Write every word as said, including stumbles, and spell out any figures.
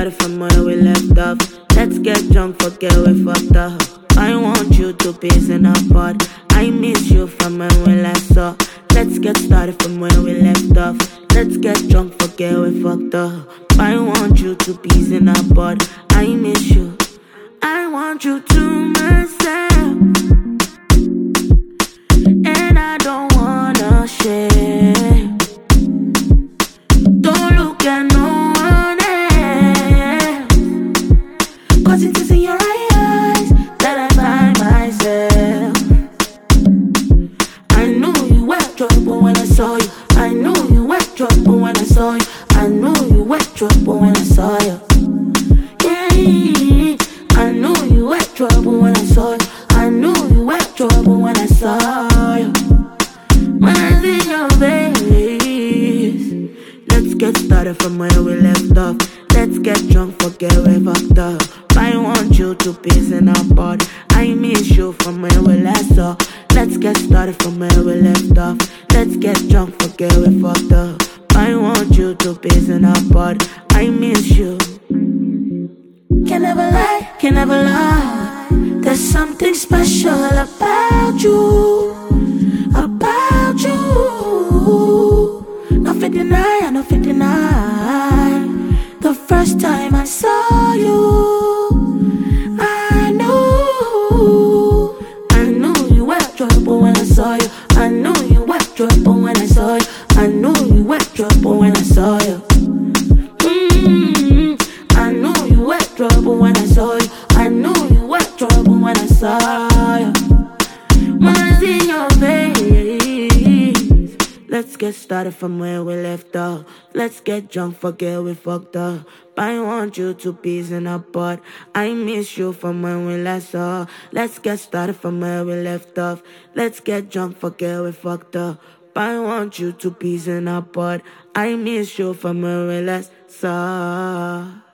started from where we left off. Let's get drunk, forget we fucked up. I want you to piece in a pod. I miss you from when we last saw. Let's get started from where we left off. Let's get drunk, forget we fucked up. I want you to piece in a pod. I miss you. I want you to myself, and I don't wanna share. Don't look at no one else, 'cause it is in your eyes that I find myself. I knew you were trouble when I saw you. I knew you were trouble when I saw you. I knew you were trouble when I saw you. Yeah, I knew you were trouble when I saw you. I knew you were trouble when I saw you. When I see your face, let's get started from where we left off. Let's get drunk, forget we fucked up. I want you to piece in a pod. I miss you from where we last saw. Let's get started from where we left off. Let's get drunk, forget we fucked up. I want you to piece in a pod. I miss you. Can never lie, can never lie. There's something special about you, about you. Nothing deny, nothing deny. The first time I saw you, I knew, I knew you were trouble when I saw you. I knew you were trouble when I saw you. I knew you were trouble when I saw you. Mm-hmm. I knew you were trouble when I saw you. I knew you were trouble when I saw you. When I see your face, let's get started from where we left off. Let's get drunk, forget we fucked up. I want you to piece in a pod. I miss you from when we last saw. Let's get started from where we left off. Let's get drunk, forget we fucked up. I want you to piece in a pod. I miss you from when we last saw.